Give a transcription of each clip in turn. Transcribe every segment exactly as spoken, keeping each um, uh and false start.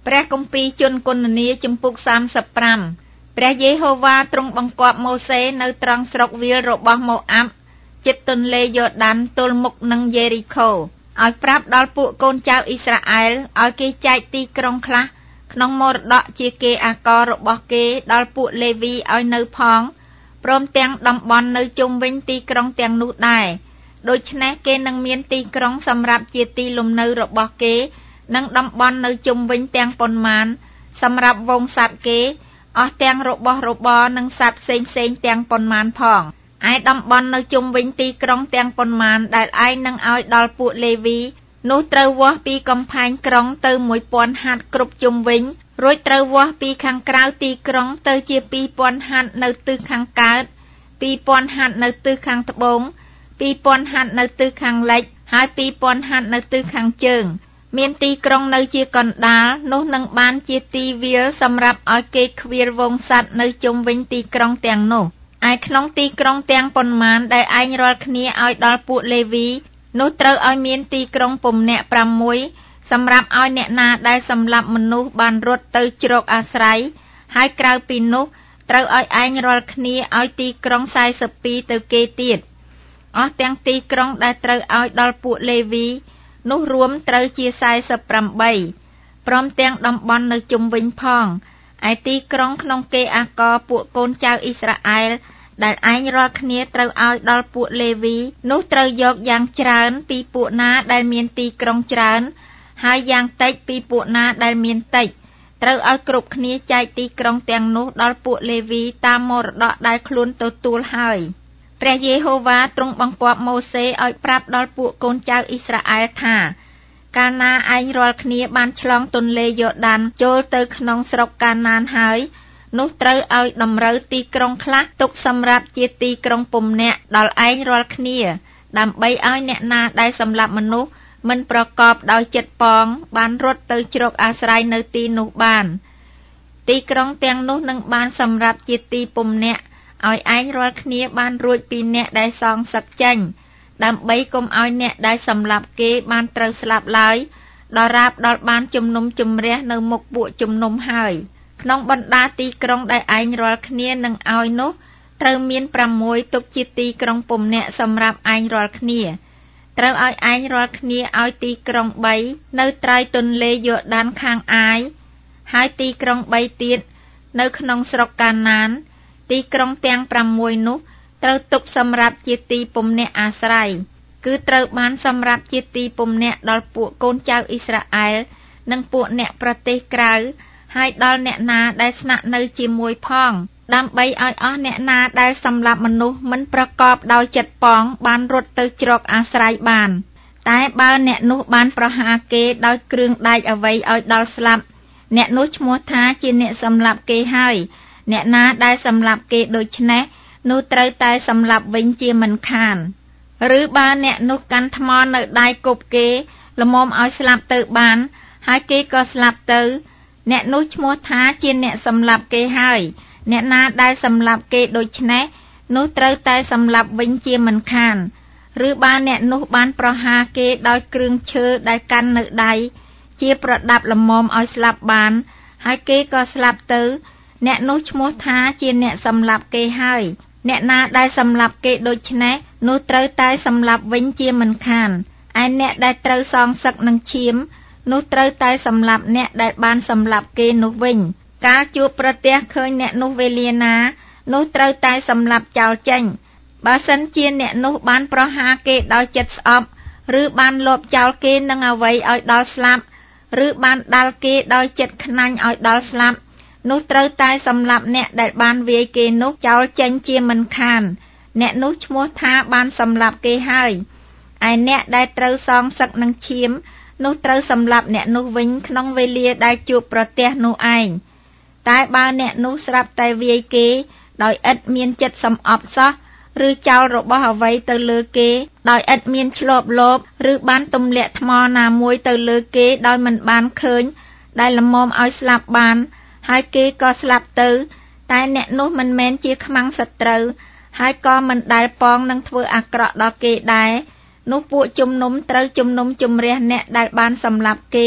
ព្រះគម្ពីរជនគណនាជំពូកសាមសិបប្រាំព្រះយេហូវ៉ាទ្រង់បង្គាប់ម៉ូសេនៅត្រង់ស្រុកវាលរបស់ម៉ូអាប់ជិតទន្លេយ៉ូដានទល់មុខនឹងយេរីខូឲ្យប្រាប់ដល់ពួកកូនចៅអ៊ីស្រាអែលឲ្យគេចែកទីក្រុងខ្លះក្នុងមរតកជាគេអាកររបស់គេដល់ពួកលេវីឲ្យនៅផងព្រមទាំងតំបន់នៅជុំវិញទីក្រុងទាំងនោះដែរដូច្នេះគេនឹងមានទីក្រុងសម្រាប់ជាទីលំនៅរបស់គេនិងតំបន់នៅជុំវិញទាំងប៉ុន្មានសម្រាប់វង្សសត្វគេអស់ទាំងរបស់របរនិងសត្វផ្សេងផ្សេងទាំងប៉ុន្មានផងឯតំបន់នៅជុំវិញទីក្រុងទាំងប៉ុន្មានដែលឯងនឹងឲ្យដល់ពួកលេវីនោះត្រូវវាស់ពីកំផែងក្រុងទៅមួយពាន់ហត្ថគ្រប់ជុំវិញរួចត្រូវវាស់ពីខាងក្រៅទីក្រុងទៅជាពីរពាន់ហត្ថនៅទិសខាងកើតពីរពាន់ហត្ថនៅទិសខាងត្បូងពីរពាន់ហត្ថនៅទិសខាងលិចហើយពីរពាន់ហត្ថនៅទិសខាងជើងមានទីក្រុងនៅជាកណ្ដាលនោះនឹងបានជាទីវាលសម្រាប់ឲ្យគេឃ្វាលវង្សសត្វនៅជុំវិញទីក្រុងទាំងនោះឯក្នុងទីក្រុងទាំងប៉ុន្មានដែលឯងរាល់គ្នាឲ្យដល់ពួកលេវីនោះត្រូវឲ្យមានទីក្រុងពំនាក់ប្រាំមួយសម្រាប់ឲ្យអ្នកណាដែលសម្លាប់មនុស្សបានរត់ទៅជ្រកអាស្រ័យហើយក្រៅពីនោះត្រូវឲ្យឯងរាល់គ្នាឲ្យទីក្រុងសែសិបពីរទៅគេទៀតអស់ទាំងទីក្រុងដែលត្រូវឲ្យដល់ពួកលេវីនោះរួមត្រូវជាសែសិបប្រាំបីព្រមទាំងតំបន់នៅជុំវិញផងឯទីក្រុងក្នុងគេអាករពួកកូនចៅអ៊ីស្រាអែលដែលឯងរាល់គ្នាត្រូវឲ្យដល់ពួកលេវីនោះត្រូវយកយ៉ាងច្រើនពីពួកណាដែលមានទីក្រុងច្រើនហើយយ៉ាងតិចពីពួកណាដែលមានតិចត្រូវឲ្យគ្រប់គ្នាចែកទីក្រុងទាំងនោះដល់ពួកលេវីតាមមរតកដែលខ្លួនទទួលហើយព្រះយេហូវ៉ាទ្រង់បង្គាប់ម៉ូសេឲ្យប្រាប់ដល់ពួកកូនចៅអ៊ីស្រាអែលថាកាលណាឯងរាល់គ្នាបានឆ្លងទន្លេយ៉ូដានចូលទៅក្នុងស្រុកកាណានហើយនោះត្រូវឲ្យតម្រូវទីក្រុងខ្លះទុកសម្រាប់ជាទីក្រុងពំនាក់ដល់ឯងរាល់គ្នាដើម្បីឲ្យអ្នកណាដែលសម្លាប់មនុស្សមិនប្រកបដោយចិត្តប៉ងបានរត់ទៅជ្រកអាស្រ័យនៅទីនោះបានទីក្រុងទាំងនោះនឹងបានសម្រាប់ជាទីពំនាក់ឲ្យឯងរាល់គ្នាបានរួចពីអ្នកដែលសងសឹកចេញដើម្បីកុំឲ្យអ្នកដែលសម្លាប់គេបានត្រូវស្លាប់ឡើយដល់រាបដល់បានជំនុំជម្រះនៅមុខពួកជំនុំហើយក្នុងបណ្ដាទីក្រុងដែលឯងរាល់គ្នានឹងឲ្យនោះត្រូវមានប្រាំមួយទុកជាទីក្រុងពំនាក់សម្រាប់ឯងរាល់គ្នាត្រូវឲ្យឯងរាល់គ្នាឲ្យទីក្រុងបីនៅត្រើយទន្លេយ៉ូដានខាងអាយហើយទីក្រុងបីទៀតនៅក្នុងស្រុកកាណានទីក្រុងទាំងប្រាំមួយនោះត្រូវទុកសម្រាប់ជាទីពំនាក់អាស្រ័យគឺត្រូវបានសម្រាប់ជាទីពំនាក់ដល់ពួកកូនចៅអ៊ីស្រាអែលនិងពួកអ្នកប្រទេសក្រៅហើយដល់អ្នកណាដែលស្នាក់នៅជាមួយផងដើម្បីឲ្យអស់អ្នកណាដែលសម្លាប់មនុស្សមិនប្រកបដោយចិត្តប៉ងបានរត់ទៅជ្រកអាស្រ័យបានតែបើអ្នកនោះបានប្រហារគេដោយគ្រឿងដែកអ្វីឲ្យដល់ស្លាប់អ្នកនោះឈ្មោះថាជាអ្នកសម្លាប់គេហើយអ្នកណាដែលសម្លាប់គេដូច្នេះនោះត្រូវតែសម្លាប់វិញជាមិនខានឬបើអ្នកនោះកាន់ថ្មនៅដៃគប់គេល្មមឲ្យស្លាប់ទៅបានហើយគេក៏ស្លាប់ទៅអ្នកនោះឈ្មោះថាជាអ្នកសម្លាប់គេហើយអ្នកណាដែលសម្លាប់គេដូច្នេះនោះត្រូវតែសម្លាប់វិញជាមិនខានឬបើអ្នកនោះបានប្រហារគេដោយគ្រឿងឈើដែលកាន់នៅដៃជាប្រដាប់ល្មមឲ្យស្លាប់បានហើយគេក៏ស្លាប់ទៅអ្នកនោះឈ្មោះថាជាអ្នកសម្លាប់គេហើយអ្នកណាដែលសម្លាប់គេដូច្នេះនោះត្រូវតែសម្លាប់វិញជាមិនខានឯអ្នកដែលត្រូវសងសឹកនឹងឈាមនោះត្រូវតែសម្លាប់អ្នកដែលបានសម្លាប់គេនោះវិញកាលជួបប្រទះឃើញអ្នកនោះវេលាណានោះត្រូវតែសម្លាប់ចោលចេញបើសិនជាអ្នកនោះបានប្រហារគេដោយចិត្តស្អប់ឬបានលបចោលគេនឹងអ្វីឲ្យដល់ស្លាប់ឬបានដាល់គេដោយចិត្តខ្នាញ់ឲ្យដល់ស្លាប់នោះត្រូវតែសម្លាប់អ្នកដែលបានវាយគេនោះចោលចេញជាមិនខានអ្នកនោះឈ្មោះថាបានសម្លាប់គេហើយឯអ្នកដែលត្រូវសងសឹកនឹងឈាមនោះត្រូវសម្លាប់អ្នកនោះវិញក្នុងវេលាដែលជួបប្រទះនោះឯងតែបើអ្នកនោះស្រាប់តែវាយគេដោយឥតមានចិត្តសំអប់សោះឬចោលរបស់អ្វីទៅលើគេដោយឥតមានឆ្លបលោបឬបានទម្លាក់ថ្មណាមួយទៅលើគេដោយមិនបានឃើញដែលល្មមឲ្យស្លាប់បានហើយគេក៏ស្លាប់ទៅតែអ្នកនោះមិនមែនជាខ្មាំងសត្រូវហើយក៏មិនដែលប៉ងនឹងធ្វើអាក្រក់ដល់គេដែរនោះពួកជំនុំត្រូវជំនុំជម្រះអ្នកដែលបានសម្លាប់គេ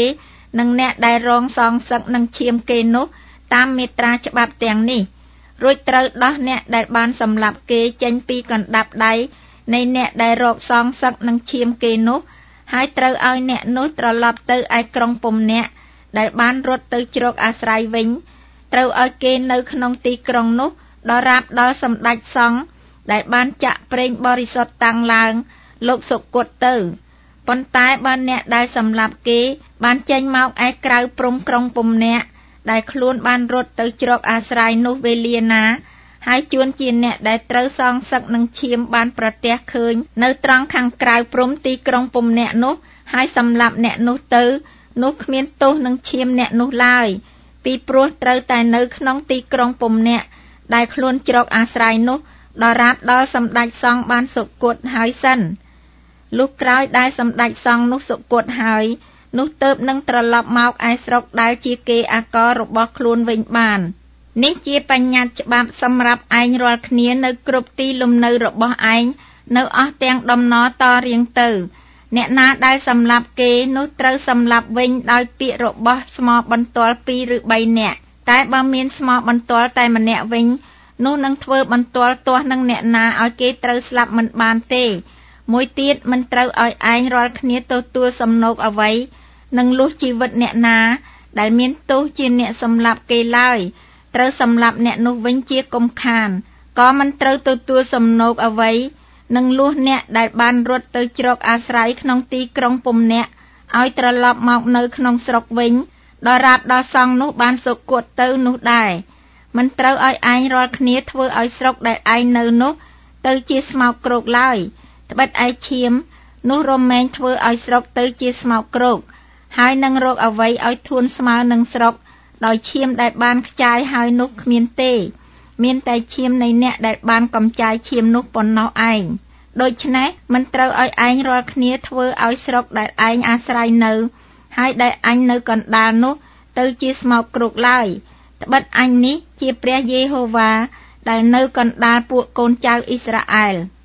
និងអ្នកដែលរងសងសឹកនឹងឈាមគេនោះតាមមាត្រាច្បាប់ទាំងនេះរួចត្រូវដោះអ្នកដែលបានសម្លាប់គេចេញពីកណ្ដាប់ដៃនៃអ្នកដែលរកសងសឹកនឹងឈាមគេនោះហើយត្រូវឲ្យអ្នកនោះត្រឡប់ទៅឯក្រុងពុំអ្នកដែលបានរត់ទៅជ្រកអាស្រ័យវិញត្រូវឲ្យគេនៅក្នុងទីក្រុងនោះដល់រាបដល់សម្ដេចសង្ឃដែលបានចាក់ប្រេងបរិសុទ្ធតាំងឡើងលោកសុគតទៅប៉ុន្តែបើអ្នកដែលសម្លាប់គេបានចេញមកឯក្រៅព្រំក្រុងពុំអ្នកដែលខ្លួនបានរត់ទៅជ្រកអាស្រ័យនោះវេលាណាហើយជួនជាអ្នកដែលត្រូវសងសឹកនឹងឈាមបានប្រទះឃើញនៅត្រង់ខាងក្រៅព្រំទីក្រុងពុំអ្នកនោះហើយសម្លាប់អ្នកនោះទៅនោះគ្មានទោសនឹងឈាមអ្នកនោះឡើយពីព្រោះត្រូវតែនៅក្នុងទីក្រុងពុំអ្នកដែលខ្លួនជ្រកអាស្រ័យនោះដល់រាបដល់សម្ដេចសង្ឃបានសុគតហើយសិនលុះក្រោយដែលសម្ដេចសង្ឃនោះសុគតហើយនោះទើបនឹងត្រឡប់មកឯស្រុកដែលជាគេអាកររបស់ខ្លួនវិញបាននេះជាបញ្ញត្តិច្បាប់សម្រាប់ឯងរាល់គ្នានៅគ្រប់ទីលំនៅរបស់ឯងនៅអស់ទាំងដំណរតរៀងទៅអ្នកណាដែលសម្លាប់គេនោះត្រូវសម្លាប់វិញដោយពាក្យរបស់ស្មបន្ទាល់ពីរឬបីនាក់តែបើមានស្មបន្ទាល់តែម្នាក់វិញនោះនឹងធ្វើបន្ទាល់ទាស់នឹងអ្នកណាឲ្យគេត្រូវស្លាប់មិនបានទេមួយទៀតមិនត្រូវឲ្យឯងរាល់គ្នាទទួលសំណូកអ្វីនឹងលុះជីវិតអ្នកណាដែលមានទោសជាអ្នកសម្លាប់គេឡើយត្រូវសម្លាប់អ្នកនោះវិញជាកុំខានក៏មិនត្រូវទទួលសំណូកអ្វីនឹងលួសអ្នកដែលបានរត់ទៅជ្រកអាស្រ័យក្នុងទីក្រុងពុំអ្នកឲ្យត្រឡប់មកនៅក្នុងស្រុកវិញដល់រាបដល់សង្ឃនោះបានសុគតទៅនោះដែរមិនត្រូវឲ្យឯងរាល់គ្នាធ្វើឲ្យស្រុកដែលឯងនៅនោះទៅជាស្មោកគ្រោកឡើយត្បិតឯឈាមនោះរមែងធ្វើឲ្យស្រុកទៅជាស្មោកគ្រោកហើយនឹងរកអ្វីឲ្យធួនស្មើនឹងស្រុកដោយឈាមដែលបានខ្ចាយហើយនោះគ្មានទេមានតែឈាមនៃអ្នកដែលបានកំចាយឈាមនោះប៉ុណ្ណោះឯងដូច្នេះមិនត្រូវឲ្យឯងរាល់គ្នាធ្វើឲ្យស្រុកដែលឯងអាស្រ័យនៅហើយដែលអញនៅកណ្ដាលនោះទៅជាស្មោកគ្រោកឡើយត្បិតអញនេះជាព្រះយេហូវ៉ាដែលនៅកណ្ដាលពួកកូនចៅអ៊ីស្រាអែល